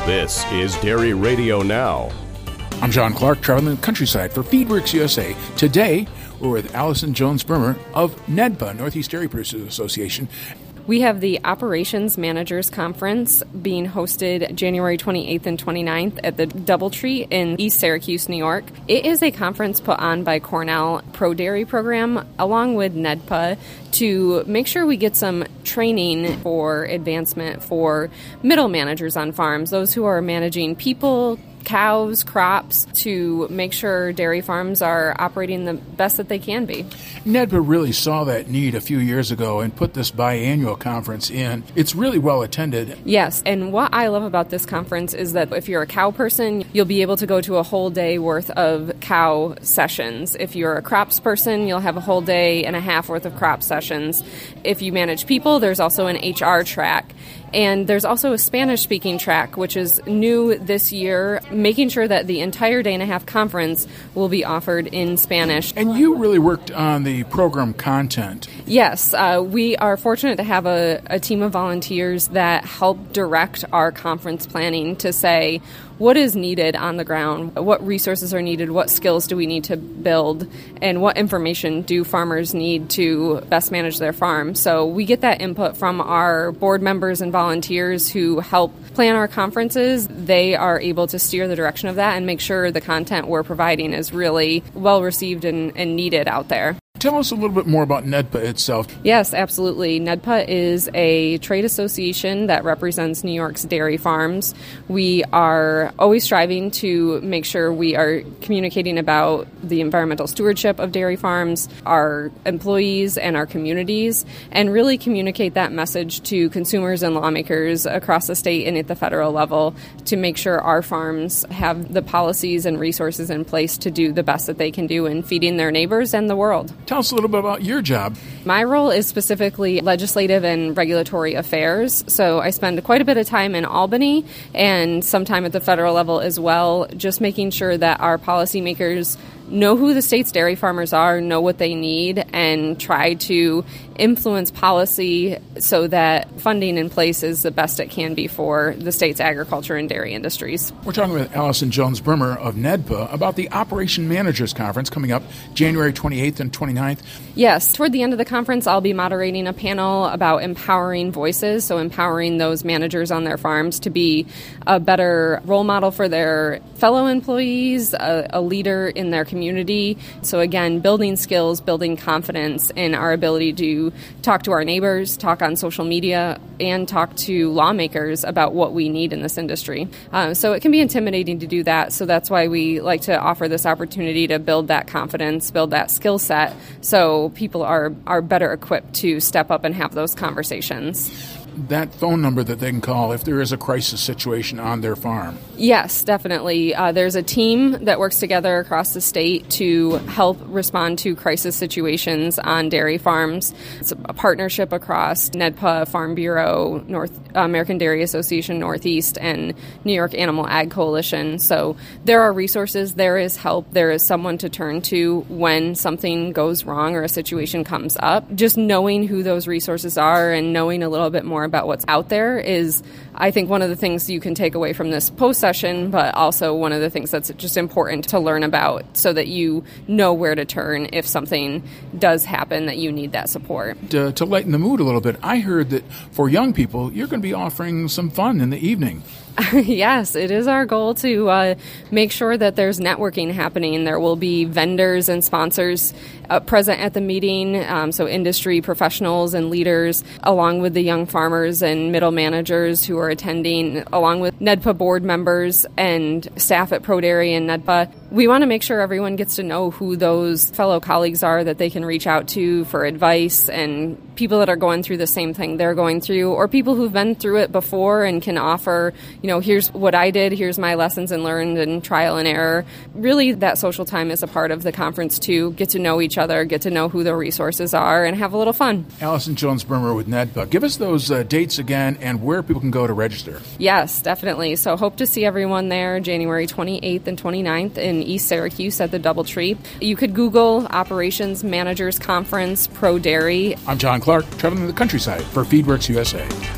This is Dairy Radio Now. I'm John Clark, traveling the countryside for Feedworks USA. Today, we're with Allison Jones-Brimmer of NEDPA, Northeast Dairy Producers Association. We have the Operations Managers Conference being hosted January 28th and 29th at the Doubletree in East Syracuse, New York. It is a conference put on by Cornell Pro Dairy Program along with NEDPA to make sure we get some training for advancement for middle managers on farms, those who are managing people, cows, crops, to make sure dairy farms are operating the best that they can be. NEDPA really saw that need a few years ago and put this biannual conference in. It's really well attended. Yes, and what I love about this conference is that if you're a cow person, you'll be able to go to a whole day worth of cow sessions. If you're a crops person, you'll have a whole day and a half worth of crop sessions. If you manage people, there's also an HR track. And there's also a Spanish-speaking track, which is new this year, making sure that the entire day-and-a-half conference will be offered in Spanish. And you really worked on the program content. Yes, we are fortunate to have a team of volunteers that help direct our conference planning to say, what is needed on the ground? What resources are needed? What skills do we need to build? And what information do farmers need to best manage their farm? So we get that input from our board members and volunteers who help plan our conferences. They are able to steer the direction of that and make sure the content we're providing is really well received and needed out there. Tell us a little bit more about NEDPA itself. Yes, absolutely. NEDPA is a trade association that represents New York's dairy farms. We are always striving to make sure we are communicating about the environmental stewardship of dairy farms, our employees, and our communities, and really communicate that message to consumers and lawmakers across the state and at the federal level to make sure our farms have the policies and resources in place to do the best that they can do in feeding their neighbors and the world. Tell us a little bit about your job. My role is specifically legislative and regulatory affairs, so I spend quite a bit of time in Albany and some time at the federal level as well, just making sure that our policymakers know who the state's dairy farmers are, know what they need, and try to influence policy so that funding in place is the best it can be for the state's agriculture and dairy industries. We're talking with Allison Jones-Brimmer of NEDPA about the Operation Managers Conference coming up January 28th and 29th. Yes, toward the end of the conference, I'll be moderating a panel about empowering voices, so empowering those managers on their farms to be a better role model for their fellow employees, a leader in their community. So again, building skills, building confidence in our ability to talk to our neighbors, talk on social media, and talk to lawmakers about what we need in this industry. So it can be intimidating to do that. So that's why we like to offer this opportunity to build that confidence, build that skill set, so people are better equipped to step up and have those conversations. That phone number that they can call if there is a crisis situation on their farm. Yes, definitely. There's a team that works together across the state to help respond to crisis situations on dairy farms. It's a partnership across NEDPA, Farm Bureau, American Dairy Association Northeast, and New York Animal Ag Coalition. So there are resources, there is help, there is someone to turn to when something goes wrong or a situation comes up. Just knowing who those resources are and knowing a little bit more about what's out there is, I think, one of the things you can take away from this post-session, but also one of the things that's just important to learn about so that you know where to turn if something does happen that you need that support. To lighten the mood a little bit, I heard that for young people, you're going to be offering some fun in the evening. Yes, it is our goal to make sure that there's networking happening. There will be vendors and sponsors present at the meeting, so industry professionals and leaders, along with the young farmers and middle managers who are attending, along with NEDPA board members and staff at ProDairy and NEDPA. We want to make sure everyone gets to know who those fellow colleagues are that they can reach out to for advice, and people that are going through the same thing they're going through, or people who've been through it before and can offer, here's what I did, here's my lessons and learned and trial and error. Really, that social time is a part of the conference too. Get to know each other, get to know who the resources are, and have a little fun. Allison Jones-Brimmer with NEDPA. Give us those dates again and where people can go to register. Yes, definitely. So hope to see everyone there January 28th and 29th in East Syracuse at the Doubletree. You could Google Operations Managers Conference Pro Dairy. I'm John Clark, traveling the countryside for Feedworks USA.